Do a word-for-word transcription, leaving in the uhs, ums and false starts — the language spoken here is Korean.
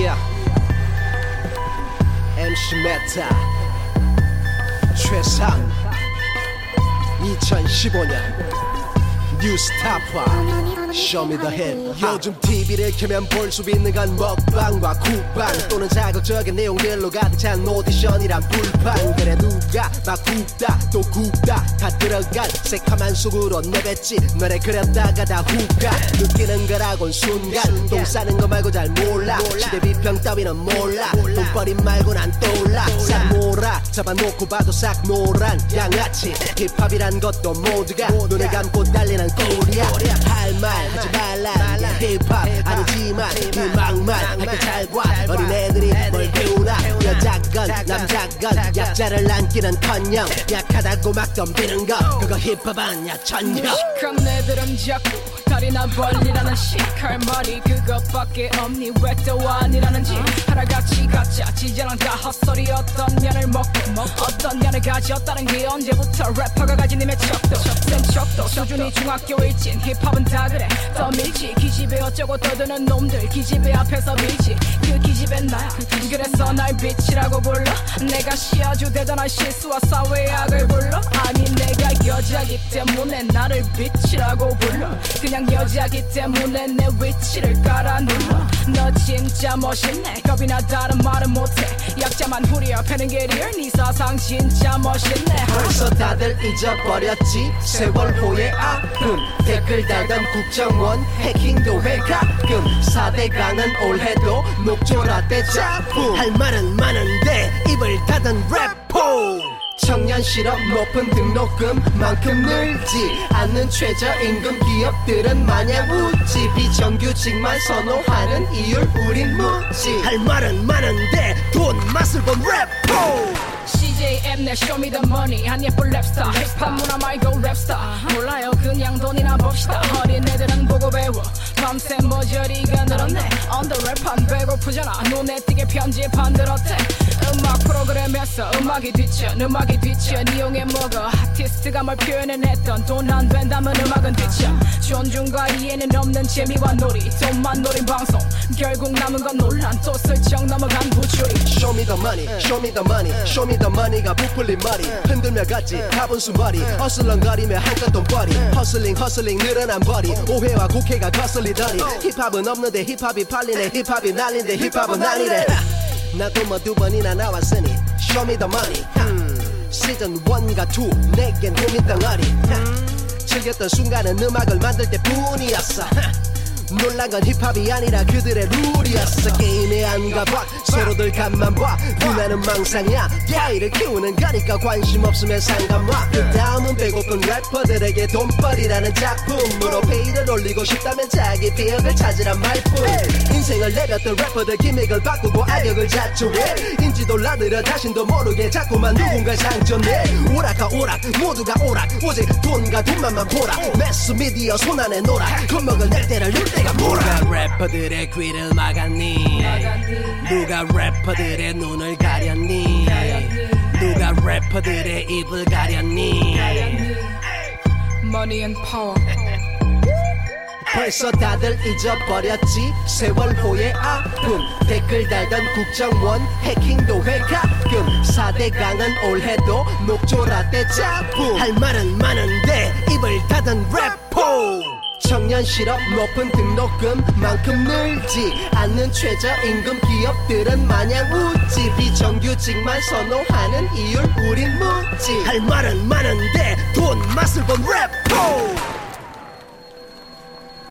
Yeah. 엠씨 메타 최상 이천십오 년 뉴스타파 Show me the hit. 요즘 티비를 켜면 볼 수 있는 건 먹방과 국방 또는 자극적인 내용들로 가득 찬 오디션이란 불판. 그래 누가 막 굽다 또 굽다 다 들어간 새카만 속으로 내뱉지 너네 그렸다가 다 후가 느끼는 거라곤 순간 똥 싸는 거 말고 잘 몰라 시대 비평 따위는 몰라 돈벌이 말고 난 떠올라 싹 몰아 잡아놓고 봐도 싹 노란 양아치 힙합이란 것도 모두가 눈을 감고 달리는 꼴이야. 할 말 하지 말라 게 힙합 아니지만 음악만 할 때 잘 봐. 어린애들이 뭘 배우나 여자건 남자건 약자를 안기는커녕 약하다고 막 덤비는 거 그거 힙합 아니야 천년. 무식한 애들은 자꾸 다리나 벌리라는 시칼 말이 그것밖에 없니 왜 또 아니라는지 하나같이 가짜 지저랑 다 헛소리. 어떤 년을 먹고 어떤 년을 가졌다는 게 언제부터 래퍼가 가진 힘의 척도 센 척도 수준이 중학교 일진 힙합은 다 그래 더 밀지 기집애 어쩌고 떠드는 놈들 기집애 앞에서 밀지 그 기집애는 나야. 그래서 날 bitch라고 불러 내가 시아주 대단한 실수와 사회악을 불러 아니 내가 여자기 때문에 나를 bitch라고 불러 그냥 여자기 때문에 내 위치를 깔아 눌러. 너 진짜 멋있네 겁이나 다른 말은 못해 약자만 후려 패는 게 리얼 네 사상 진짜 멋있네. 벌써 다들 잊어버렸지 세월 후의 아픔 댓글 달던 국정원 해킹도 해 가끔 사대 강은 올해도 녹조라떼 작품. 할 말은 많은데 입을 닫은 래퍼 청년 실업 높은 등록금만큼 늘지 않는 최저임금 기업들은 마냥 웃지 비정규직만 선호하는 이율 우린 묻지. 할 말은 많은데 돈 맛을 본 래퍼 씨제이 엠넷 show me the money 한 예쁜 랩스타 힙합 문화 말고 랩스타 몰라요 그냥 돈이나 봅시다. 어린애들은 보고 배워 밤새 머저리가 늘었네 언더 랩한 배고프잖아 눈에 띄게 편집한 들었대. 음악 프로그램에서 음악이 뒤쳐 음악이 뒤쳐 니용에 먹어 아티스트가 뭘 표현을 했던 돈 안 된다면 음악은 뒤쳐. 존중과 이해는 없는 재미와 놀이 돈만 노린 방송 결국 남은 건 논란 또 슬쩍 넘어간 부추리. Show me the money, show me the money, show me the money가 부풀린 머리 흔들며 갔지 가본 수머리 어슬렁거리며 한껏 돈벌이 허슬링 허슬링 늘어난 벌이 오해와 국회가 거슬리더니 힙합은 없는데 힙합이 팔리네 힙합이 난린데 힙합은 아니래. 나도 뭐 두 번이나 나왔으니 Show me the money. 음, 시즌 일과 이 내겐 고민 덩어리. 즐겼던 순간은 음악을 만들 때뿐이었어. 놀란 건 힙합이 아니라 그들의 룰이었어. 게임에 안 가봐 서로들 간만 봐 누나는 망상이야 야이를 키우는 거니까 관심 없으면 상관마. 그 다음은 배고픈 래퍼들에게 돈벌이라는 작품으로 페이를 올리고 싶다면 자기 비역을 찾으란 말뿐. 인생을 내렸던 래퍼들 기믹을 바꾸고 악역을 자초해 인지도라들어 자신도 모르게 자꾸만 누군가 상처내. 오락가 오락 모두가 오락 오직 돈과 돈만만 보라 매스미디어 손안에 놀아 겁먹을 낼 때를 늘 때가 뭐라. 누가 래퍼들의 귀를 막았니 누가 래퍼들의 눈을 가렸니 누가 래퍼들의 입을 가렸니. Money and power 벌써 다들 잊어버렸지 세월 후의 아픔 댓글 달던 국정원 해킹도 해 가끔 사대 강은 올해도 녹조라떼 작품. 할 말은 많은데 입을 닫은 래퍼 청년 실업 높은 등록금만큼 늘지 않는 최저임금 기업들은 마냥 웃지 비정규직만 선호하는 이율 우린 묻지. 할 말은 많은데 돈 맛을 본 래퍼